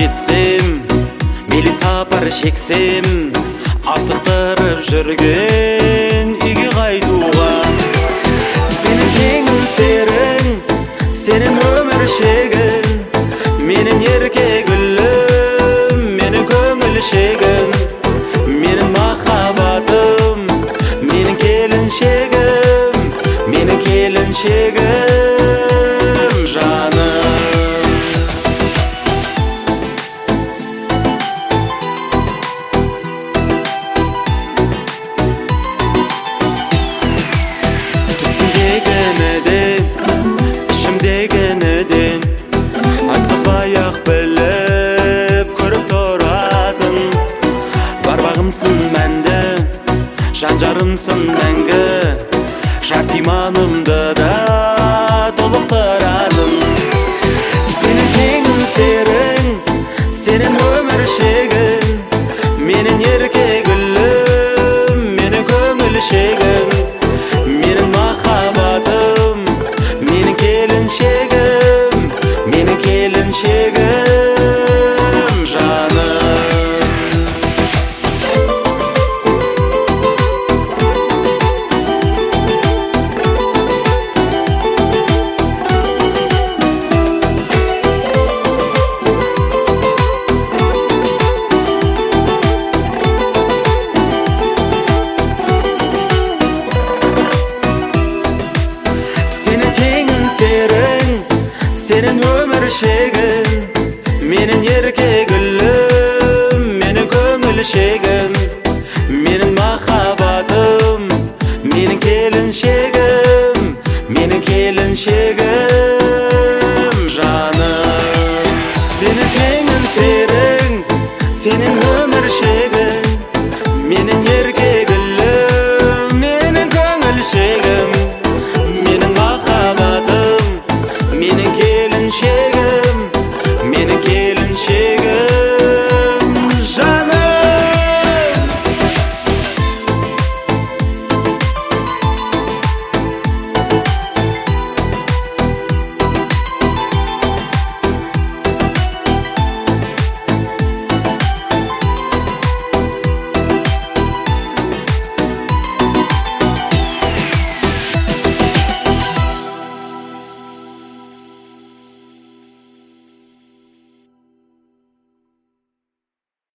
кетсем, мейлі сапар шексем, асықтырып жүрген үйге қайтуға. Сенің кеңің серің, сенің өмір шегің, менің ерке гүлім, менің көңіл шегім, менің махаббатым, менің келіншегім, менің келіншегім, жаным. Айтқызбай-ақ біліп көріп тұратын барбағымсың мәнді, жан-жарымсың мәңгі, жартиманымды да толықтыратын. Сенің кеңің серің, сенің өмір шегің, менің ерке гүлім, менің көңіл шегім, менің махаббатым, менің келіншегім, менің келіншегім, жаным. Сенің кеңің серің, сенің өмір шегің, менің ерке гүлім, менің көңіл шегім,